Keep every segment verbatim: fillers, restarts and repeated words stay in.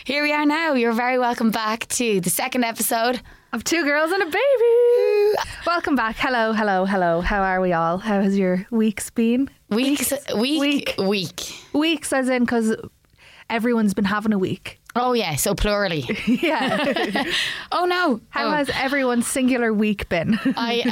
Here we are now. You're very welcome back to the second episode of Two Girls and a Baby. Welcome back. Hello, hello, hello. How are we all? How has your weeks been? Weeks, week, week, week. Weeks as in because everyone's been having a week. Oh yeah, so plurally. Yeah. Oh no. How oh. has everyone's singular week been? I,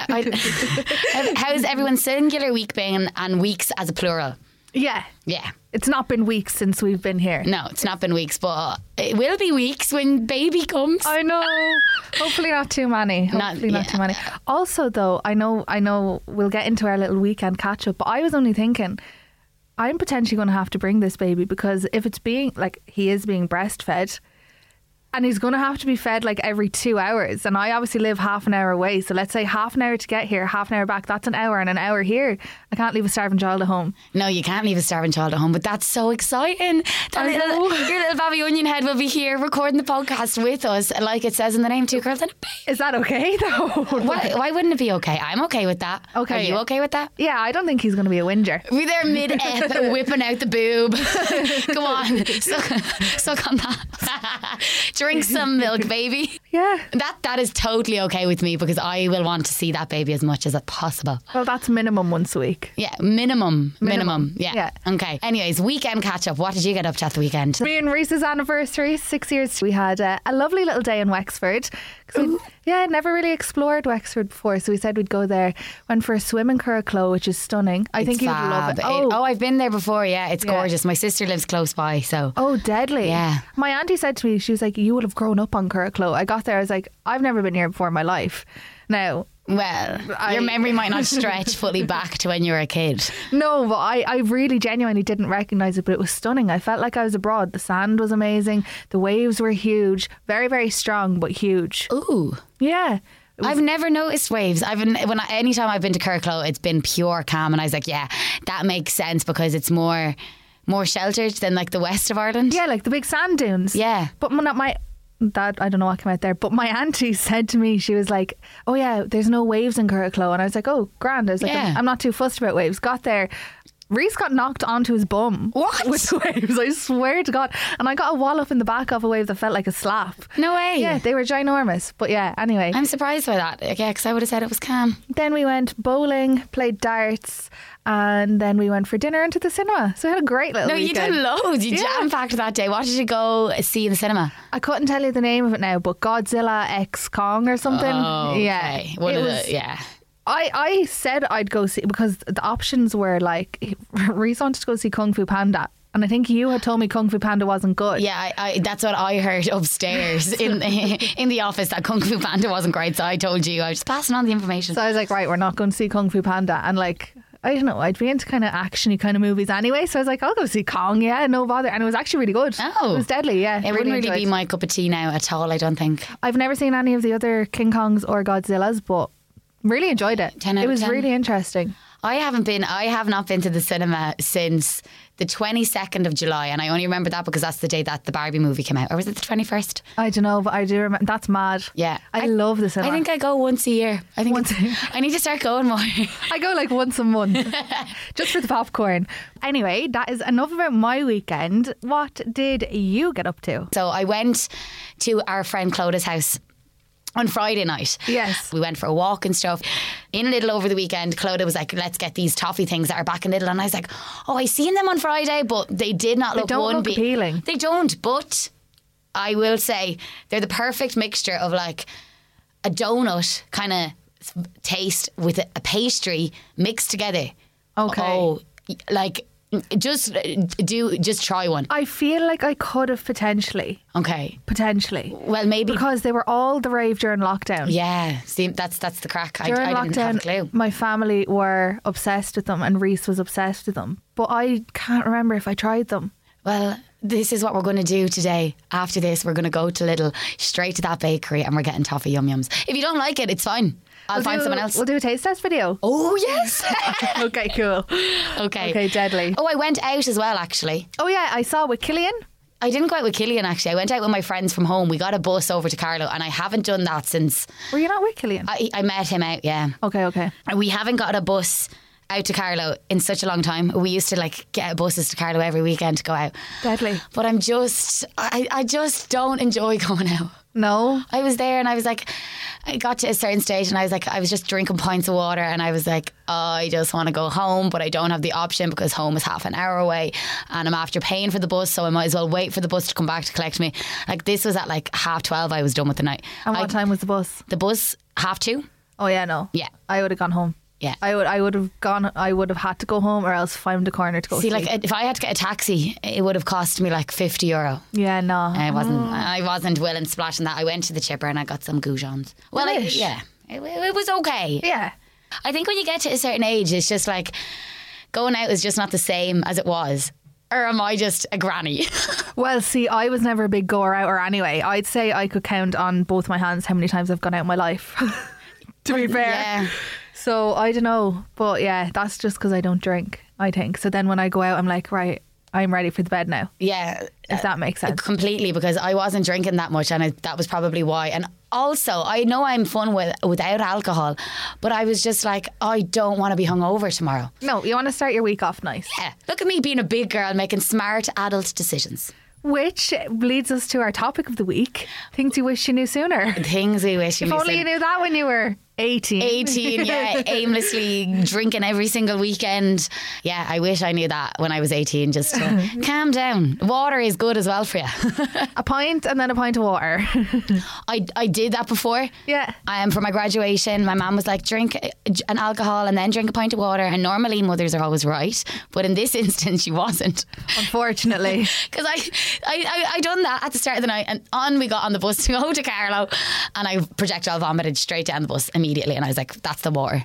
I How's everyone's singular week been and weeks as a plural? Yeah. Yeah. It's not been weeks since we've been here. No, it's not been weeks, but it will be weeks when baby comes. I know. Hopefully not too many. Hopefully Not- not, yeah. too many. Also though, I know I know we'll get into our little weekend catch up, but I was only thinking I'm potentially going to have to bring this baby because if it's being like he is being breastfed and he's going to have to be fed like every two hours and I obviously live half an hour away, so let's say half an hour to get here, half an hour back, that's an hour, and an hour here. I can't leave a starving child at home. No, you can't leave a starving child at home, but that's so exciting. That I little, know. your little Babby Onion Head will be here recording the podcast with us, like it says in the name, Two Girls and a Baby. Is that okay though? Why, why wouldn't it be okay? I'm okay with that. Okay, Are you yeah. okay with that? Yeah, I don't think he's going to be a whinger. We there mid-ep whipping out the boob. Go on, suck, suck on that. Drink some milk, baby. Yeah. That that is totally okay with me because I will want to see that baby as much as possible. Well, that's minimum once a week. Yeah, minimum, minimum. Minimum. Yeah. Yeah. Okay. Anyways, weekend catch up. What did you get up to at the weekend? Me and Reese's anniversary, six years. We had uh, a lovely little day in Wexford. 'Cause we, yeah, never really explored Wexford before, so we said we'd go there. Went for a swim in Curracloe, which is stunning. I think It's you'd love it. fab. Oh, oh, I've been there before. Yeah, it's Yeah. gorgeous. My sister lives close by, so oh, deadly. Yeah. My auntie said to me, she was like, you would have grown up on Curracloe. I got there, I was like, I've never been here before in my life. Now, well, I- your memory might not stretch fully back to when you were a kid. no, but I, I really genuinely didn't recognise it, but it was stunning. I felt like I was abroad. The sand was amazing. The waves were huge. Very, very strong, but huge. Ooh. Yeah. It was- I've never noticed waves. I've been when I, anytime I've been to Curracloe, it's been pure calm, and I was like, yeah, that makes sense because it's more more sheltered than like the west of Ireland. yeah, like the big sand dunes. Yeah. But my, not my that I don't know what came out there, but my auntie said to me, she was like, oh yeah, there's no waves in Curracloe, and I was like, oh grand. I was like, Yeah. I'm, I'm not too fussed about waves. Got there, Reese got knocked onto his bum. What? With the waves, I swear to God. And I got a wallop in the back of a wave that felt like a slap. No way. Yeah, they were ginormous. But yeah, anyway. I'm surprised by that. Yeah, because I would have said it was calm. Then we went bowling, played darts, and then we went for dinner and to the cinema. So we had a great little No, weekend. you did loads. You Yeah. jam-packed that day. What did you go see in the cinema? I couldn't tell you the name of it now, but Godzilla X Kong or something. Oh, Yeah. okay. One It of was- the, yeah. I, I said I'd go see because the options were like Reese wanted to go see Kung Fu Panda, and I think you had told me Kung Fu Panda wasn't good. Yeah, I, I, that's what I heard upstairs in in the office, that Kung Fu Panda wasn't great. So I told you, I was just passing on the information. So I was like, right, we're not going to see Kung Fu Panda, and like I don't know, I'd be into kind of actiony kind of movies anyway. So I was like, I'll go see Kong, yeah, no bother, and it was actually really good. Oh. It was deadly, yeah. It wouldn't really enjoyed be my cup of tea now at all, I don't think. I've never seen any of the other King Kongs or Godzillas, but really enjoyed it. ten out It of was ten. really interesting. I haven't been, I have not been to the cinema since the twenty-second of July, and I only remember that because that's the day that the Barbie movie came out. Or was it the twenty-first? I don't know, but I do remember. That's mad. Yeah. I, love the cinema. I think I go once a year. I think Once it's- a year. I need to start going more. I go like once a month just for the popcorn. Anyway, that is enough about my weekend. What did you get up to? So I went to our friend Clodagh's house on Friday night. Yes. We went for a walk and stuff. In Lidl over the weekend, Clodagh was like, let's get these toffee things that are back in Lidl. And I was like, oh, I seen them on Friday, but they did not They look don't one look bit- appealing. They don't, but I will say they're the perfect mixture of like a donut kind of taste with a, a pastry mixed together. Okay. Oh, like just do, just try one. I feel like I could have potentially, Okay. potentially. Well, maybe. Because they were all the rave during lockdown. Yeah, see, that's that's the crack. I, During I didn't have a lockdown, clue. my family were obsessed with them and Reese was obsessed with them. But I can't remember if I tried them. Well, this is what we're going to do today. After this, we're going to go to Lidl, straight to that bakery, and we're getting toffee yum yums. If you don't like it, it's fine. I'll We'll find do- someone else. We'll do a taste test video. Oh, yes. Okay, cool. okay. Okay, deadly. Oh, I went out as well, actually. Oh yeah, I saw with Killian. I didn't go out with Killian, actually. I went out with my friends from home. We got a bus over to Carlow, and I haven't done that since Were you not with Killian? I, I met him out, yeah. Okay, okay. And we haven't got a bus out to Carlow in such a long time. We used to like get buses to Carlow every weekend to go out. Deadly. But I'm just, I, I just don't enjoy going out. No. I was there and I was like, I got to a certain stage and I was like, I was just drinking pints of water and I was like, oh, I just want to go home, but I don't have the option because home is half an hour away and I'm after paying for the bus, so I might as well wait for the bus to come back to collect me. Like this was at like half twelve, I was done with the night. And what I, time was the bus? The bus, half two. Oh yeah, no. Yeah. I would have gone home. Yeah. I would I would have gone I would have had to go home or else find a corner to go See, sleep. like if I had to get a taxi, it would have cost me like fifty euro. Yeah, no. I wasn't I wasn't willing to splash on that. I went to the chipper and I got some goujons. Well, I, Delish. yeah. It, it was okay. Yeah. I think when you get to a certain age, it's just like going out is just not the same as it was. Or am I just a granny? Well, see, I was never a big goer out or anyway. I'd say I could count on both my hands how many times I've gone out in my life. To be fair. Yeah. So I don't know. But yeah, that's just because I don't drink, I think. So then when I go out, I'm like, right, I'm ready for the bed now. Yeah. If that makes sense. Completely, because I wasn't drinking that much and I, that was probably why. And also, I know I'm fun with without alcohol, but I was just like, I don't want to be hungover tomorrow. No, you want to start your week off nice. Yeah. Look at me being a big girl making smart adult decisions. Which leads us to our topic of the week. Things you wish you knew sooner. Things we wish you If knew only you sooner. knew that when you were eighteen. eighteen, yeah, aimlessly drinking every single weekend. Yeah, I wish I knew that when I was eighteen. Just to calm down. Water is good as well for you. A pint and then a pint of water. I, I did that before. Yeah. Um, for my graduation, my mum was like, drink an alcohol and then drink a pint of water. And normally mothers are always right, but in this instance, she wasn't. Unfortunately. Because I, I, I, I done that at the start of the night, and on we got on the bus to go to Carlow, and I projectile vomited straight down the bus immediately, and I was like, that's the water.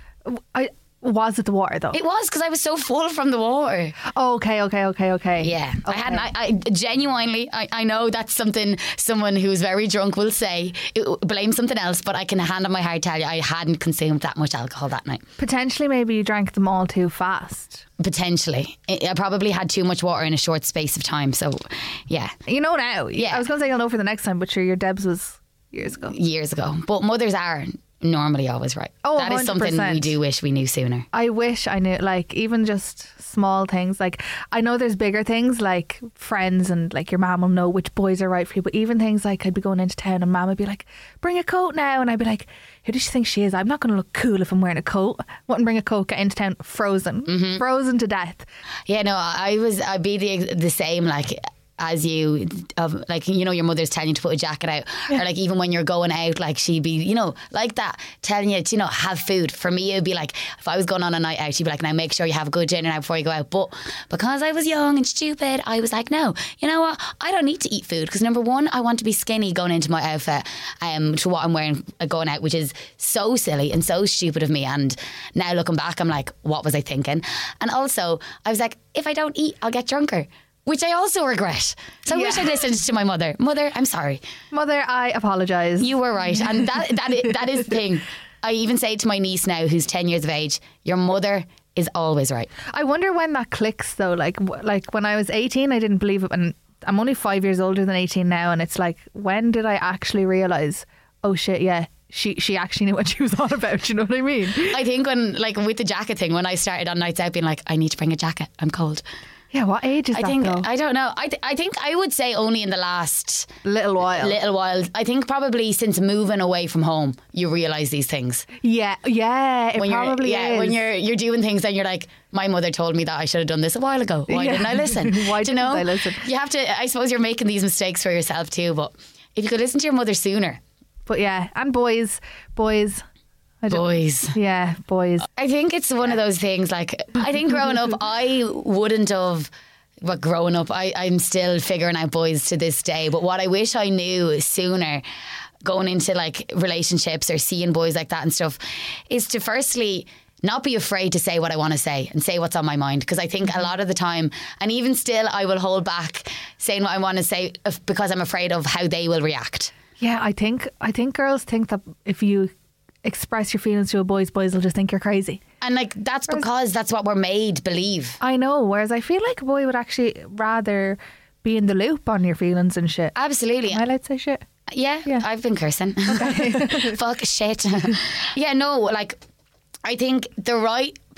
I was it the water though? It was, because I was so full from the water. Oh, okay, okay, okay, okay. Yeah, I Okay. hadn't. I, I genuinely, I, I know that's something someone who's very drunk will say. It, blame something else, but I can hand on my heart tell you, I hadn't consumed that much alcohol that night. Potentially, maybe you drank them all too fast. Potentially, I I probably had too much water in a short space of time. So, yeah, You know now. Yeah. I was going to say you'll know for the next time, but sure, your Debs was years ago. years ago. But mothers are normally always right. Oh, that is something we one hundred percent. do wish we knew sooner. I wish I knew, like, even just small things. Like, I know there's bigger things, like friends and, like, your mum will know which boys are right for you. But even things like I'd be going into town and mum would be like, bring a coat now. And I'd be like, who does she think she is? I'm not going to look cool if I'm wearing a coat. Wouldn't bring a coat, get into town frozen. Mm-hmm. Frozen to death. Yeah, no, I was, I'd be the, the same, like, as you, of like, you know, your mother's telling you to put a jacket out, or like even when you're going out, like she'd be, you know, like that, telling you to, you know, have food. For me, it'd be like, if I was going on a night out, she'd be like, now make sure you have a good dinner now before you go out. But because I was young and stupid, I was like, no, you know what, I don't need to eat food, because number one, I want to be skinny going into my outfit, um, to what I'm wearing uh, going out, which is so silly and so stupid of me. And now looking back, I'm like, what was I thinking? And also I was like, if I don't eat, I'll get drunker, which I also regret. So I wish Yeah. I'd listened to my mother. Mother, I'm sorry. Mother, I apologise. You were right. And that that is, that is the thing. I even say to my niece now, who's ten years of age, your mother is always right. I wonder when that clicks though. Like, w- like when I was eighteen, I didn't believe it, and I'm only five years older than eighteen now, and it's like, when did I actually realise? Oh shit, yeah, she she actually knew what she was on about. You know what I mean? I think when, like with the jacket thing, when I started on nights out being like, I need to bring a jacket, I'm cold. Yeah, what age is I that think, though? I don't know. I, th- I think I would say only in the last Little while. little while. I think probably since moving away from home, you realise these things. yeah, yeah, it When probably you're, yeah, is. when you're you're doing things and you're like, my mother told me that I should have done this a while ago. Why Yeah. didn't I listen? Why Do you didn't know? I listen? You have to. I suppose you're making these mistakes for yourself too. But if you could listen to your mother sooner, But yeah, and boys, boys. I don't- boys. Yeah, boys. I think it's one of those things. Like, I think growing up, I wouldn't have. But growing up, I, I'm still figuring out boys to this day. But what I wish I knew sooner, going into like relationships or seeing boys like that and stuff, is to firstly not be afraid to say what I want to say and say what's on my mind. Because I think a lot of the time, and even still, I will hold back saying what I want to say if, because I'm afraid of how they will react. Yeah, I think I think girls think that if you express your feelings to a boys, boys will just think you're crazy. And like that's because that's what we're made believe. I know. Whereas I feel like a boy would actually rather be in the loop on your feelings and shit. Absolutely. Am I allowed to say shit? Yeah, Yeah. I've been cursing. Fuck shit. Yeah, no, like I think the right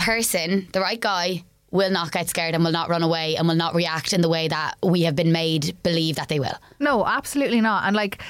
person, the right guy, will not get scared and will not run away and will not react in the way that we have been made believe that they will. No, absolutely not. And like,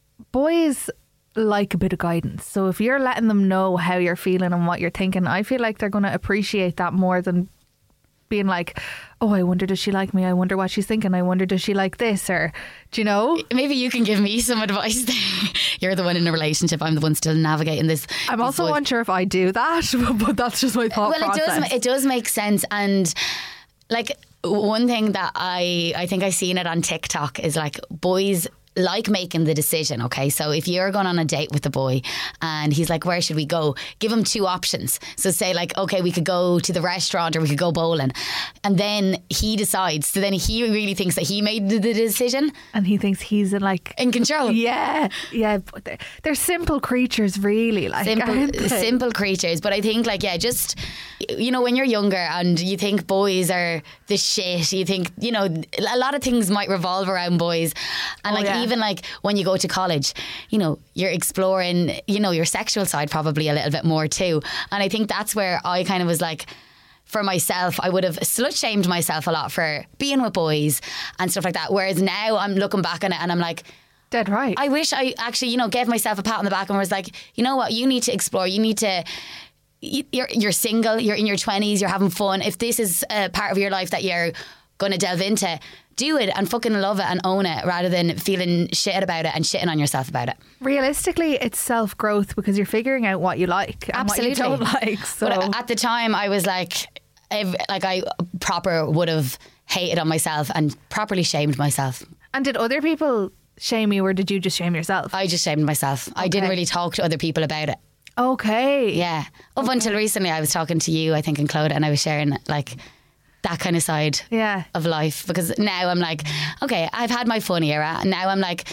boys like a bit of guidance. So if you're letting them know how you're feeling and what you're thinking, I feel like they're going to appreciate that more than being like, oh, I wonder does she like me? I wonder what she's thinking. I wonder does she like this? Or, do you know? Maybe you can give me some advice. You're the one in a relationship. I'm the one still navigating this. I'm also boys. unsure if I do that, but that's just my thought well, process. Well, it does, it does make sense. And like one thing that I, I think I seen it on TikTok is like boys like making the decision. Okay, so if you're going on a date with the boy and he's like, where should we go, give him two options. So say like, okay, we could go to the restaurant or we could go bowling, and then he decides. So then he really thinks that he made the, the decision, and he thinks he's in like in control. Yeah, yeah. But they're, they're simple creatures, really. Like simple, simple creatures. But I think like yeah, just you know, when you're younger and you think boys are the shit, you think you know a lot of things might revolve around boys, and oh, like. Yeah. Even like when you go to college, you know, you're exploring, you know, your sexual side probably a little bit more too. And I think that's where I kind of was like, for myself, I would have slut shamed myself a lot for being with boys and stuff like that. Whereas now I'm looking back on it and I'm like, dead right. I wish I actually, you know, gave myself a pat on the back and was like, you know what, you need to explore, you need to. You're, you're single, you're in your twenties, you're having fun. If this is a part of your life that you're going to delve into, do it and fucking love it and own it rather than feeling shit about it and shitting on yourself about it. Realistically, it's self-growth because you're figuring out what you like and Absolutely. what you don't like. So. But at the time, I was like, if, like I proper would have hated on myself and properly shamed myself. And did other people shame you or did you just shame yourself? I just shamed myself. Okay. I didn't really talk to other people about it. Okay. Yeah. Up okay. until recently, I was talking to you, I think, and Claude, and I was sharing like that kind of side yeah. of life, because now I'm like, okay, I've had my fun era, and now I'm like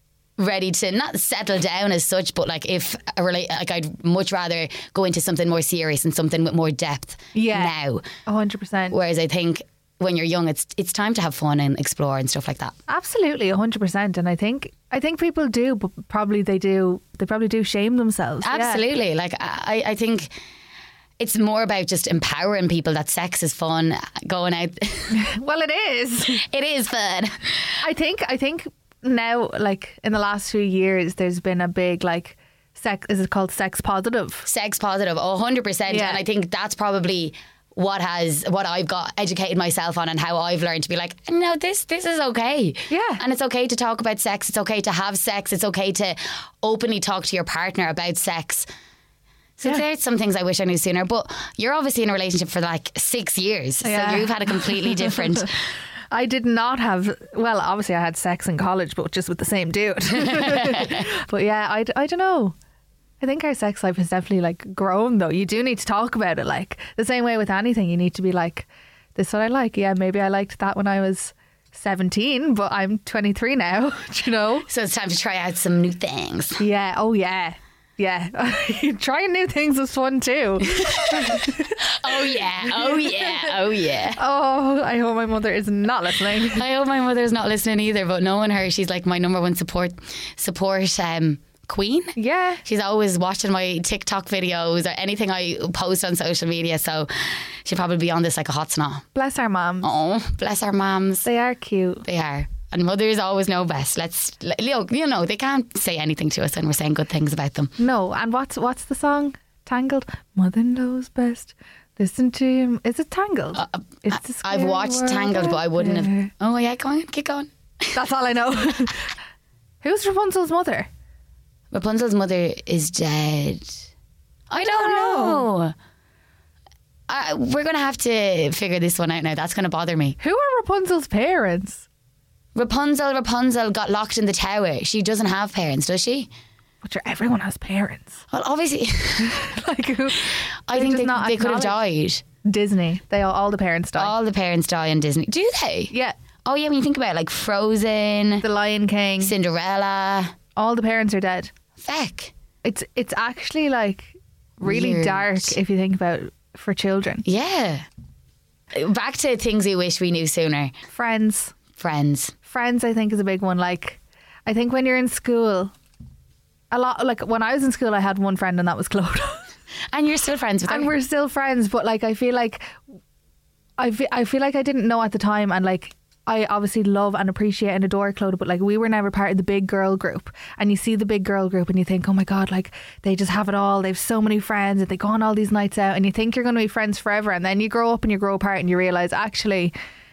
ready to not settle down as such, but like if a rela- like I'd much rather go into something more serious and something with more depth yeah. now. one hundred percent. Whereas I think when you're young, it's it's time to have fun and explore and stuff like that. Absolutely, one hundred percent. And I think I think people do, but probably they do they probably do shame themselves. Absolutely. Yeah. Like I, I think it's more about just empowering people that sex is fun, going out. Well, it is. It is fun. I think I think now, like in the last few years, there's been a big like sex. Is it called sex positive? Sex positive, one hundred percent. Yeah. And I think that's probably what has what I've got educated myself on and how I've learned to be like, no, this this is okay. Yeah. And it's okay to talk about sex. It's okay to have sex. It's okay to openly talk to your partner about sex. So yeah. There's some things I wish I knew sooner. But you're obviously in a relationship for like six years. Yeah. So you've had a completely different... I did not have... Well, obviously I had sex in college, but just with the same dude. But yeah, I, I don't know. I think our sex life has definitely like grown though. You do need to talk about it. Like the same way with anything, you need to be like, this is what I like. Yeah, maybe I liked that when I was seventeen, but I'm twenty-three now. Do you know? So it's time to try out some new things. Yeah. Oh yeah. Yeah, trying new things is fun too. Oh yeah, oh yeah, oh yeah. Oh, I hope my mother is not listening. I hope my mother's not listening either, but knowing her, she's like my number one support support um, queen. Yeah. She's always watching my TikTok videos or anything I post on social media, so she'll probably be on this like a hot snot. Bless our mums. Oh, bless our mums. They are cute. They are. And mothers always know best. Let's, you know, they can't say anything to us when we're saying good things about them. No. And what's what's the song? Tangled. Mother knows best. Listen to him. Is it Tangled? Uh, it's I've watched Tangled, but I wouldn't there. have. Oh yeah, go on, keep going. That's all I know. Who's Rapunzel's mother? Rapunzel's mother is dead. I don't know. Uh, we're going to have to figure this one out now. That's going to bother me. Who are Rapunzel's parents? Rapunzel, Rapunzel got locked in the tower. She doesn't have parents, does she? But sure, everyone has parents. Well, obviously. Like who? I think they, they could have died. Disney. They all, all the parents die. All the parents die in Disney. Do they? Yeah. Oh yeah, when you think about it, like Frozen, The Lion King, Cinderella. All the parents are dead. Feck. It's it's actually like really Weird. dark if you think about it for children. Yeah. Back to things we wish we knew sooner. Friends. Friends. Friends, I think, is a big one. Like, I think when you're in school, a lot, like when I was in school, I had one friend and that was Claude. And you're still friends with her. And we're still friends, but like I feel like I feel, I feel like I didn't know at the time, and like I obviously love and appreciate and adore Clodagh, but like we were never part of the big girl group. And you see the big girl group and you think, oh my God, like they just have it all. They have so many friends and they go on all these nights out, and you think you're going to be friends forever. And then you grow up and you grow apart and you realise, actually,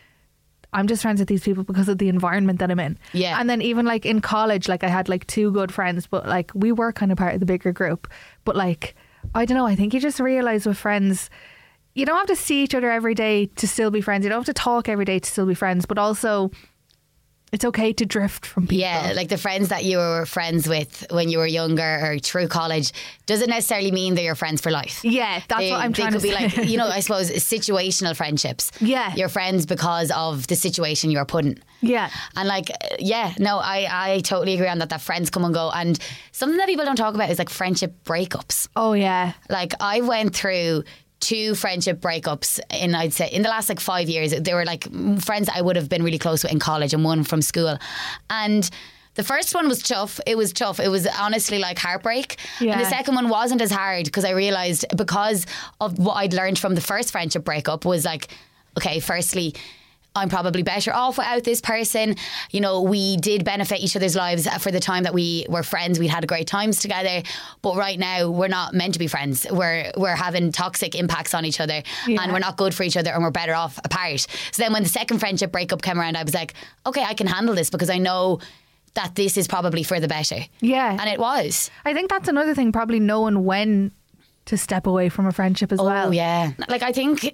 I'm just friends with these people because of the environment that I'm in. Yeah. And then even like in college, like I had like two good friends, but like we were kind of part of the bigger group. But like, I don't know, I think you just realise with friends, you don't have to see each other every day to still be friends. You don't have to talk every day to still be friends, but also it's okay to drift from people. Yeah, like the friends that you were friends with when you were younger or through college doesn't necessarily mean they're your friends for life. Yeah, that's they, what I'm trying to say. They could be like, you know, I suppose situational friendships. Yeah. You're friends because of the situation you're put in. Yeah. And like, yeah, no, I, I totally agree on that, that friends come and go. And something that people don't talk about is like friendship breakups. Oh, yeah. Like I went through two friendship breakups in, I'd say, in the last like five years. They were like friends that I would have been really close with in college and one from school. And the first one was tough. It was tough. It was honestly like heartbreak. Yeah. And the second one wasn't as hard because I realised, because of what I'd learned from the first friendship breakup, was like, okay, firstly, I'm probably better off without this person. You know, we did benefit each other's lives for the time that we were friends. We'd had great times together. But right now, we're not meant to be friends. We're we're having toxic impacts on each other, yeah. and we're not good for each other, and we're better off apart. So then when the second friendship breakup came around, I was like, okay, I can handle this because I know that this is probably for the better. Yeah. And it was. I think that's another thing, probably knowing when to step away from a friendship as oh, well. Oh yeah. Like I think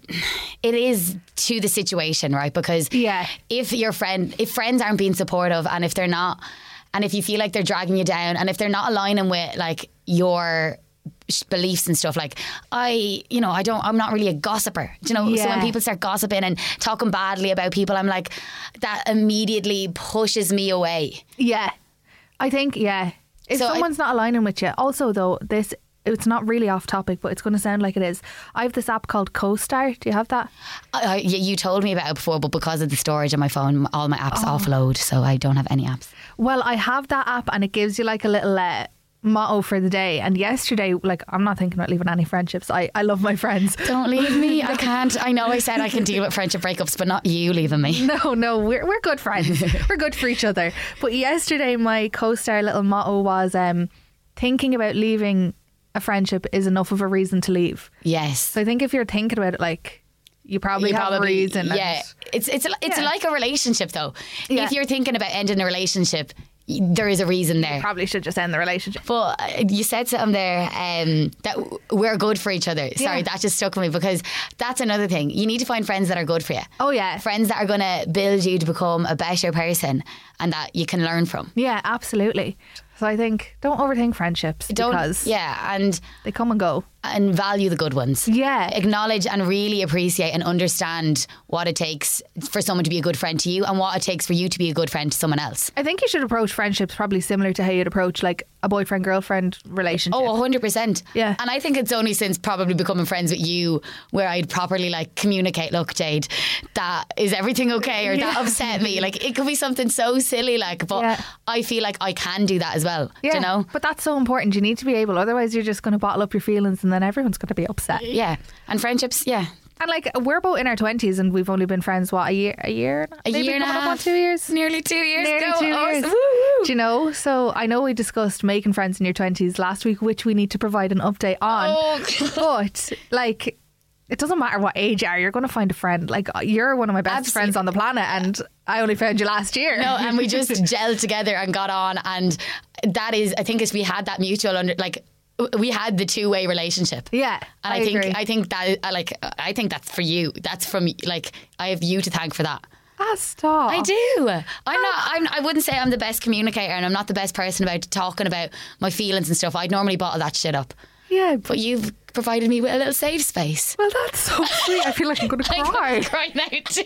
it is to the situation, right? Because yeah. if your friend, if friends aren't being supportive, and if they're not, and if you feel like they're dragging you down, and if they're not aligning with like your beliefs and stuff, like I, you know, I don't, I'm not really a gossiper, do you know? Yeah. So when people start gossiping and talking badly about people, I'm like, that immediately pushes me away. Yeah. I think, yeah. If So someone's I, not aligning with you, also though, this, it's not really off topic, but it's going to sound like it is. I have this app called CoStar. Do you have that? I, you, you told me about it before, but because of the storage on my phone, all my apps Oh. offload, so I don't have any apps. Well, I have that app and it gives you like a little uh, motto for the day. And yesterday, like, I'm not thinking about leaving any friendships. I, I love my friends. Don't leave me. I can't. I know I said I can deal with friendship breakups, but not you leaving me. No, no, we're we're good friends. We're good for each other. But yesterday, my CoStar little motto was um, thinking about leaving a friendship is enough of a reason to leave. Yes. So I think if you're thinking about it, like, you probably You have probably- a reason. Yeah. and- It's it's it's Yeah. like a relationship though. Yeah. If you're thinking about ending a relationship, y- there is a reason there. probably should just end the relationship. But uh, you said something there um, that w- we're good for each other. Sorry, Yeah. that just stuck with me because that's another thing. You need to find friends that are good for you. Oh, yeah. Friends that are going to build you to become a better person and that you can learn from. Yeah, absolutely. So I think don't overthink friendships Don't, because yeah, and they come and go. and value the good ones. Yeah. Acknowledge and really appreciate and understand what it takes for someone to be a good friend to you and what it takes for you to be a good friend to someone else. I think you should approach friendships probably similar to how you'd approach like a boyfriend girlfriend relationship. Oh, one hundred percent. Yeah. And I think it's only since probably becoming friends with you where I'd properly like communicate, look, Jade, that is everything okay? Or that Yeah. upset me. Like it could be something so silly, like, but Yeah. I feel like I can do that as well. Yeah, Do you know? but that's so important. You need to be able, otherwise you're just going to bottle up your feelings and then everyone's going to be upset. Yeah. And friendships, yeah. And like we're both in our twenties and we've only been friends what a year, a year, A Maybe year and a coming up on half. two years. Nearly two years Nearly ago. two Oh, years. woo-hoo. Do you know? So I know we discussed making friends in your twenties last week, which we need to provide an update on. Oh, But like, it doesn't matter what age you are, you're going to find a friend. Like you're one of my best Absolutely. friends on the planet, and I only found you last year. No, and we just gelled together and got on, and that is, I think, if we had that mutual under, like, we had the two way relationship. Yeah, and I I, think agree. I think that I like I think that's for you. That's from like I have you to thank for that. Ah, stop. I do. I'm not. I'm, I wouldn't say I'm the best communicator, and I'm not the best person about talking about my feelings and stuff. I'd normally bottle that shit up, Yeah, but you've provided me with a little safe space. well, that's so sweet. I feel like I'm going to I'm cry. crying now too.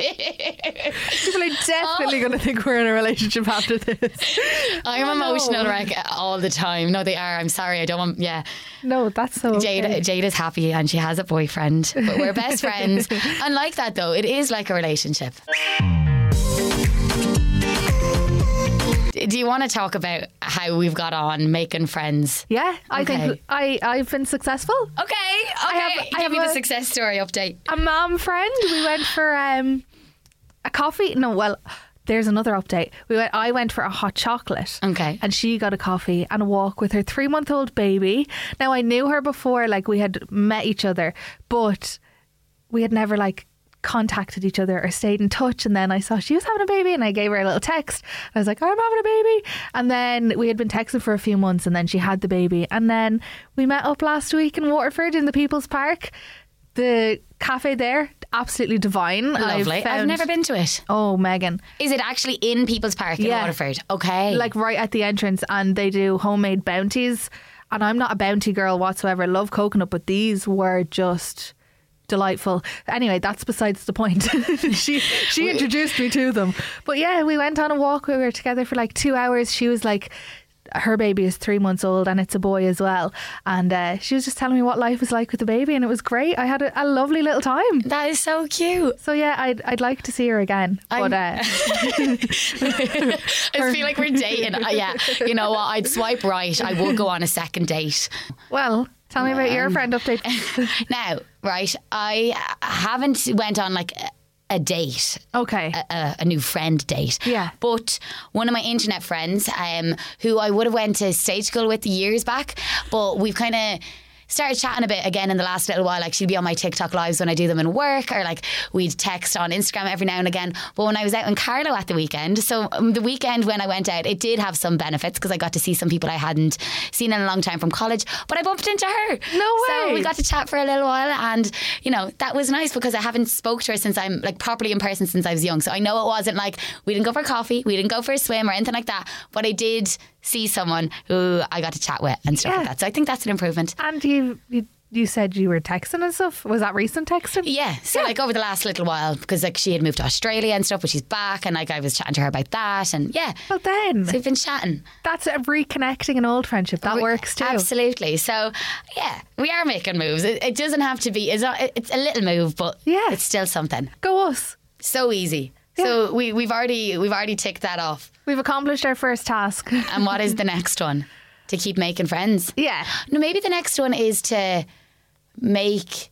People are definitely going to think we're in a relationship after this. I'm Oh, no. emotional wreck all the time. No, they are. I'm sorry. I don't want. Yeah. No, that's so okay. Jade, Jade is happy and she has a boyfriend, but we're best friends. And like that though, it is like a relationship. do you want to talk about how we've got on making friends? Yeah, I Okay. think I, I've been successful. Okay, okay. have- I Give have me the a- success story update. A mom friend, we went for um, a coffee. No, well, there's another update. We went. I went for a hot chocolate. Okay. And she got a coffee and a walk with her three month old baby. Now, I knew her before, like we had met each other, but we had never like contacted each other or stayed in touch. And then I saw she was having a baby and I gave her a little text. I was like, I'm having a baby. And then we had been texting for a few months and then she had the baby. And then we met up last week in Waterford in the People's Park. The cafe there, absolutely divine. Lovely. I've, found- never been to it. Oh, Megan. Is it actually in People's Park in Yeah. Waterford? Okay. Like right at the entrance, and they do homemade bounties. And I'm not a bounty girl whatsoever. I love coconut, but these were just delightful. Anyway, that's besides the point. she she introduced me to them. But yeah, we went on a walk. We were together for like two hours. She was like, her baby is three months old and it's a boy as well. And uh, she was just telling me what life was like with the baby, and it was great. I had a, a lovely little time. That is so cute. So yeah, I'd I'd like to see her again. I'm- But uh, I just feel like we're dating. Uh, yeah. You know what? I'd swipe right. I would go on a second date. well, tell me about your Um, friend update. Now, right, I haven't went on like a, a date. Okay. A, a new friend date. Yeah. But one of my internet friends, um, who I would have went to stage school with years back, but we've kind of started chatting a bit again in the last little while. Like, she'd be on my TikTok lives when I do them in work, or like we'd text on Instagram every now and again. But when I was out in Carlow at the weekend, so um, the weekend when I went out, it did have some benefits because I got to see some people I hadn't seen in a long time from college, but I bumped into her. No So way. we got to chat for a little while, and you know, that was nice because I haven't spoke to her since I'm like properly in person since I was young. So I know it wasn't like we didn't go for coffee, we didn't go for a swim or anything like that, but I did see someone who I got to chat with and stuff Yeah. like that. So I think that's an improvement. And you, you you said you were texting and stuff. Was that recent texting? Yeah, so Yeah. like over the last little while, because like she had moved to Australia and stuff, but she's back, and like I was chatting to her about that, and yeah, Well then, so we've been chatting. that's a reconnecting an old friendship. That Re- works too. Absolutely. So yeah, we are making moves. It, it doesn't have to be. It's not, it's a little move, but Yeah. it's still something. Go us. So easy. So we we've already we've already ticked that off. We've accomplished our first task. And what is the next one? To keep making friends. Yeah. No, maybe the next one is to make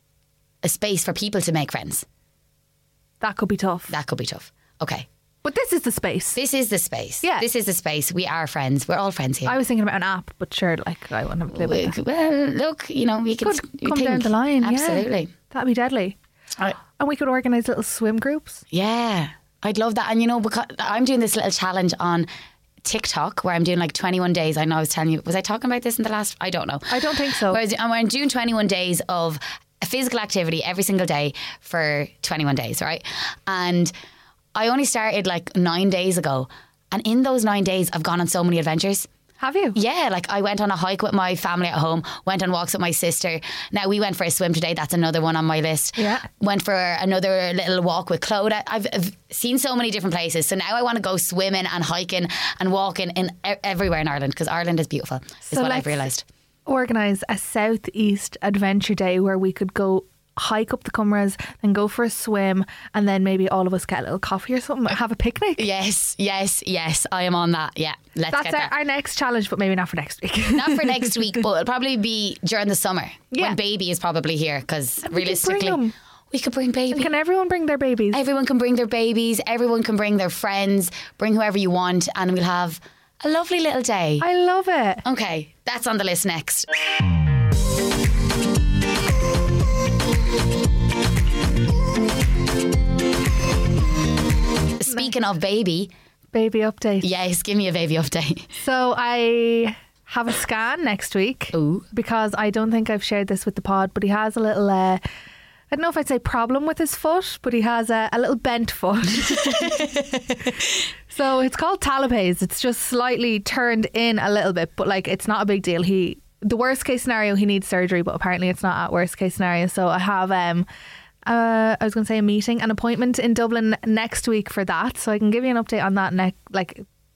a space for people to make friends. That could be tough. That could be tough. Okay. But this is the space. This is the space. Yeah. This is the space. We are friends. We're all friends here. I was thinking about an app, but sure, like I wouldn't have a clue about that. well, look, you know, we could Could come down the line. yeah. Absolutely. That'd be deadly. I- And we could organise little swim groups. Yeah, I'd love that. And you know, because I'm doing this little challenge on TikTok where I'm doing like twenty-one days. I know I was telling you, was I talking about this in the last? I don't know. I don't think so. Whereas I'm I'm doing twenty-one days of physical activity every single day for twenty-one days, right? And I only started like nine days ago. And in those nine days, I've gone on so many adventures. Have you? Yeah, like I went on a hike with my family at home, went on walks with my sister. Now we went for a swim today. That's another one on my list. Yeah. Went for another little walk with Claude. I've, I've seen so many different places. So now I want to go swimming and hiking and walking in e- everywhere in Ireland, because Ireland is beautiful, is So what I've let's- realised. Organise a southeast adventure day where we could go hike up the Cumras, then go for a swim, and then maybe all of us get a little coffee or something, have a picnic. Yes, yes, yes. I am on that. Yeah, let's That's get our, that. our next challenge, but maybe not for next week. Not for next week, but it'll probably be during the summer Yeah. when baby is probably here, because we could realistically, bring 'em. we could bring baby. Can everyone bring their babies? Everyone can bring their babies, everyone can bring their friends, bring whoever you want, and we'll have a lovely little day. I love it. Okay, that's on the list next. Speaking of baby, Baby update. yes, give me a baby update. So I have a scan next week. Ooh. Because I don't think I've shared this with the pod, but he has a little, uh, I don't know if I'd say problem with his foot, but he has a, a little bent foot. So it's called talipes. It's just slightly turned in a little bit, but like it's not a big deal. He, the worst case scenario, he needs surgery, but apparently it's not at worst case scenario. So I have, um, uh, I was going to say a meeting, an appointment in Dublin next week for that. So I can give you an update on that next, like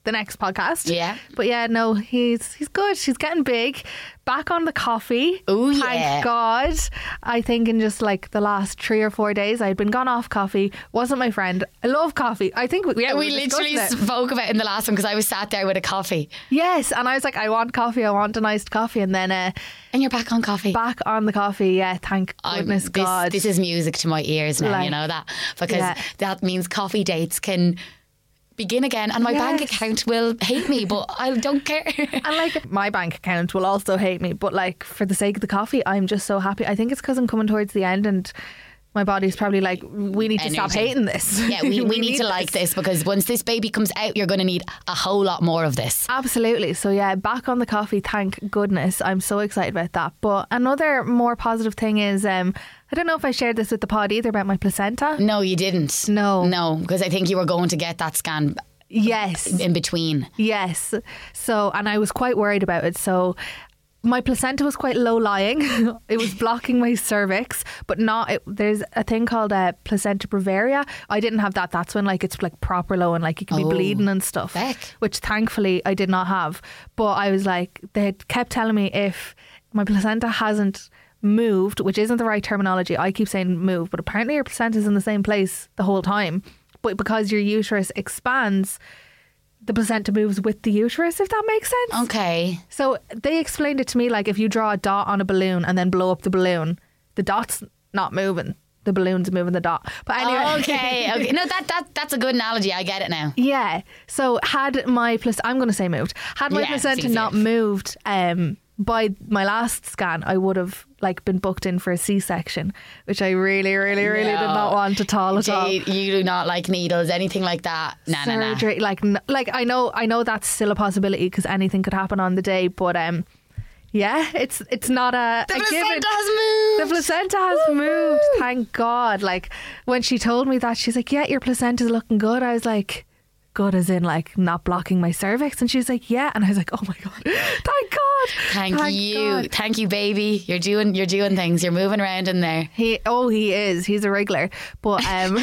the next podcast. Yeah. But yeah, no, he's he's good. He's getting big. Back on the coffee. Oh, yeah. Thank God. I think in just like the last three or four days, I'd been gone off coffee. Wasn't my friend. I love coffee. I think we, yeah, We, we, were literally discussing it. spoke about it in the last one because I was sat there with a coffee. Yes, and I was like, I want coffee. I want an iced coffee, and then uh, And you're back on coffee. back on the coffee. Yeah, thank I'm- goodness this, God. This is music to my ears now, Like, you know that? Because yeah. that means coffee dates can begin again and my bank Yes. account will hate me, but I don't care. And like my bank account will also hate me, but like for the sake of the coffee, I'm just so happy. I think it's because I'm coming towards the end and my body's probably like, we need to stop Energy. hating this. Yeah, we, we, need, to like this because once this baby comes out, you're going to need a whole lot more of this. Absolutely. So yeah, back on the coffee, thank goodness. I'm so excited about that. But another more positive thing is, um, I don't know if I shared this with the pod either about my placenta. No, you didn't. No. No, because I think you were going to get that scan Yes. in between. Yes. So, and I was quite worried about it. So, my placenta was quite low lying. It was blocking my cervix, but not. It, there's a thing called a uh, placenta breviaria. I didn't have that. That's when like it's like proper low and like you can be Oh, bleeding and stuff. feck. Which thankfully I did not have. But I was like, they had kept telling me if my placenta hasn't moved, which isn't the right terminology. I keep saying move, but apparently your placenta is in the same place the whole time. But because your uterus expands, the placenta moves with the uterus, if that makes sense. Okay. So they explained it to me like if you draw a dot on a balloon and then blow up the balloon, the dot's not moving. The balloon's moving the dot. But anyway. Okay. Okay. No, that, that that's a good analogy. I get it now. Yeah. So had my placenta, I'm going to say moved. Had my Yeah, placenta seems not safe. moved, um, by my last scan, I would have like been booked in for a C-section, which I really, really, really did No. not want at all at all. Jade, you do not like needles, anything like that. Nah, nah, nah. Surgery, like, n- like I know, I know that's still a possibility because anything could happen on the day, but um, yeah, it's it's not a, The a placenta given. has moved. The placenta has moved. Thank God. Like when she told me that, she's like, "Yeah, your placenta's looking good." I was like, "Good as in like not blocking my cervix?" And she was like, "Yeah." And I was like, "Oh my God, thank God." Thank, you, God. thank you, baby. You're doing, you're doing things. You're moving around in there. He, oh, he is. He's a wriggler. But um,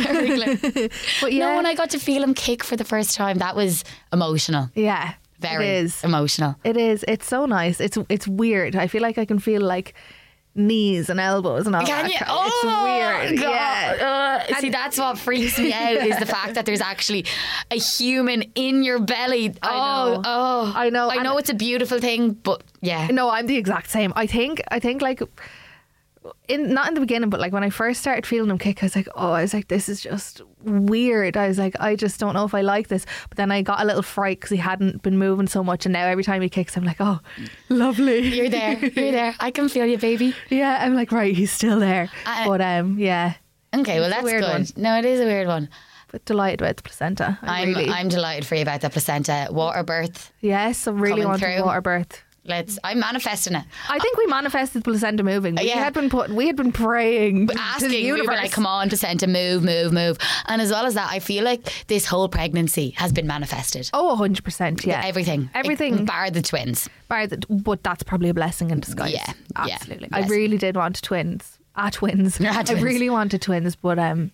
but yeah, No, when I got to feel him kick for the first time, that was emotional. yeah, Very it is. emotional. It is. It's so nice. It's it's weird. I feel like I can feel like knees and elbows and all Can that. you? It's Oh, weird. God. Yeah. Uh, see, that's what freaks me out is the fact that there's actually a human in your belly. I oh, know. oh, I know. I know And- it's a beautiful thing, but yeah. No, I'm the exact same. I think. I think like. In, not in the beginning, but like when I first started feeling him kick, I was like, oh, I was like, this is just weird. I was like, I just don't know if I like this. But then I got a little fright because he hadn't been moving so much, and now every time he kicks, I'm like, oh, lovely. You're there. You're there. I can feel you, baby. Yeah, I'm like, right, he's still there. I- but um, yeah, Okay, well It's a that's weird good. one. No, it is a weird one. but delighted about the placenta. I I'm really, I'm delighted for you about the placenta water birth. yes, I really coming want through. a water birth. Let's. I'm manifesting it. I think we manifested placenta moving. We Yeah. had been put. We had been praying, to the Asking, we were universe. like, come on, placenta, move, move, move. And as well as that, I feel like this whole pregnancy has been manifested. Oh, one hundred percent. Yeah, Everything. Everything. Bar the twins. Bar the, but that's probably a blessing in disguise. Yeah, yeah, absolutely. I blessing. really did want twins. Ah, twins. Ah, I twins. really wanted twins, but um,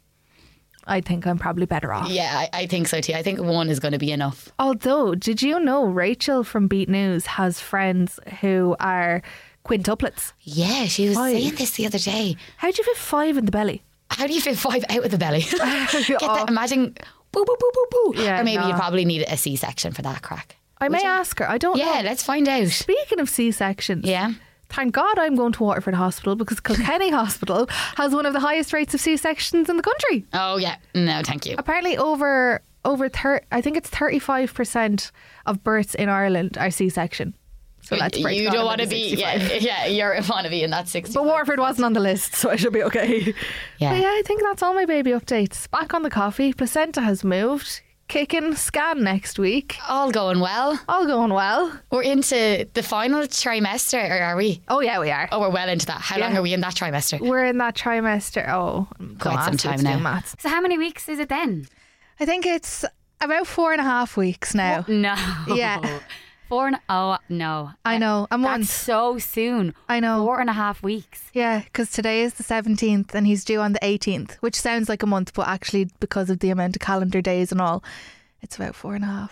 I think I'm probably better off. Yeah, I, I think so too. I think one is going to be enough. Although, did you know Rachel from Beat News has friends who are quintuplets? Yeah, she was Five. saying this the other day. How do you fit five in the belly? How do you fit five out of the belly? Get Oh. that? Imagine, boo, boo, boo, boo, boo. Yeah, or maybe nah. you probably need a C-section for that crack. I may you? ask her. I don't Yeah, know. let's find out. Speaking of C-sections, Yeah. thank God I'm going to Waterford Hospital because Kilkenny Hospital has one of the highest rates of C-sections in the country. Oh, yeah. No, thank you. Apparently over over thir- I think it's thirty-five percent of births in Ireland are C-section. So let's break you that don't into want to the be, sixty-five. yeah, yeah, you want to be in that sixty. But Waterford wasn't on the list, so I should be okay. Yeah. But yeah, I think that's all my baby updates. Back on the coffee. Placenta has moved. Kicking scan next week. All going well. All going well. We're into the final trimester, or are we? Oh yeah, we are. Oh, we're well into that. How long Yeah. are we in that trimester? We're in that trimester. Oh, don't Quite some ask me time to do now. maths. So how many weeks is it then? I think it's about four and a half weeks now. No. Yeah. Four and oh no. I know. I'm That's one. so soon. I know. Four and a half weeks. Yeah, because today is the seventeenth and he's due on the eighteenth, which sounds like a month, but actually because of the amount of calendar days and all, it's about four and a half.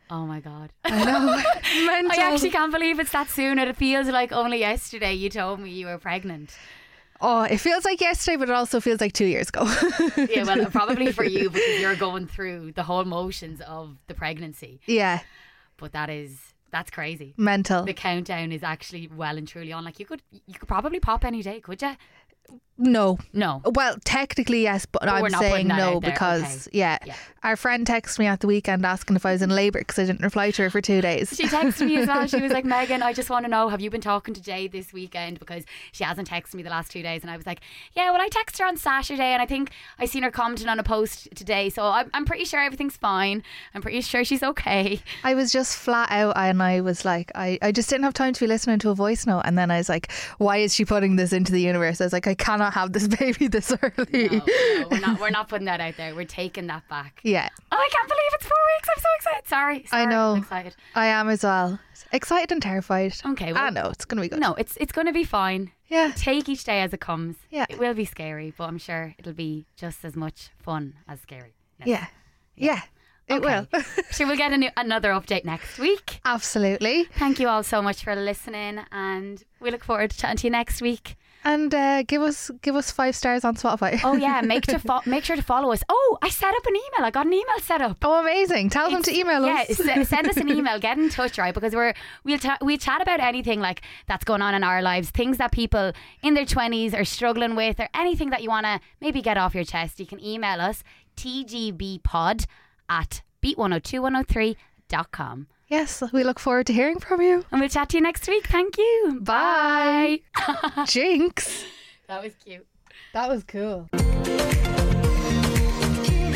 Oh my God. I know. Mental. I actually can't believe it's that soon. It feels like only yesterday you told me you were pregnant. Oh, it feels like yesterday, but it also feels like two years ago. Yeah, well, probably for you because you're going through the whole motions of the pregnancy. Yeah. But that is, that's crazy. Mental. The countdown is actually well and truly on. Like you could, you could probably pop any day, could you? No. No. Well, technically yes, but, But we're I'm not saying putting that no out there, because okay. yeah. Yeah. Our friend texted me at the weekend asking if I was in labour because I didn't reply to her for two days. She texted me as well. She was like, Megan, I just want to know, have you been talking to Jade this weekend? Because she hasn't texted me the last two days. And I was like, yeah, well, I texted her on Saturday and I think I seen her commenting on a post today. So I'm, I'm pretty sure everything's fine. I'm pretty sure she's okay. I was just flat out and I was like, I, I just didn't have time to be listening to a voice note. And then I was like, why is she putting this into the universe? I was like, I cannot have this baby this early. No, no, we're not, we're not putting that out there. We're taking that back. Yeah. Oh, I can't believe it's four weeks. I'm so excited. Sorry. sorry I know. I'm excited. I am as well. Excited and terrified. Okay. Well, I know, it's going to be good. No, it's it's going to be fine. Yeah. Take each day as it comes. Yeah. It will be scary, but I'm sure it'll be just as much fun as scary. Yes. Yeah. Yeah. It Okay. will. So we'll get a new, another update next week. Absolutely. Thank you all so much for listening, and we look forward to chatting to you next week. And uh, give us give us five stars on Spotify. Oh yeah, make to fo- make sure to follow us. Oh, I set up an email. I got an email set up. Oh, amazing. Tell them It's- to email yeah, us. s- send us an email. Get in touch, right? Because we're we'll ta- we chat about anything like that's going on in our lives, things that people in their twenties are struggling with, or anything that you want to maybe get off your chest. You can email us t g b pod at beat one oh two one oh three dot com. Yes, we look forward to hearing from you. And we'll chat to you next week. Thank you. Bye. Jinx. That was cute. That was cool.